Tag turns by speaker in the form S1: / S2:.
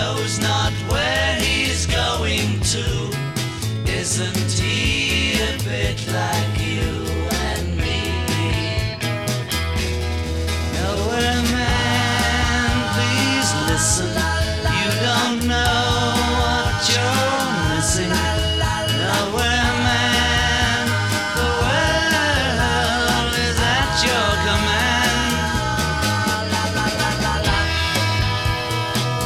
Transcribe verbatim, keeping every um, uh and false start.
S1: knows not where he's going to. Isn't he a bit like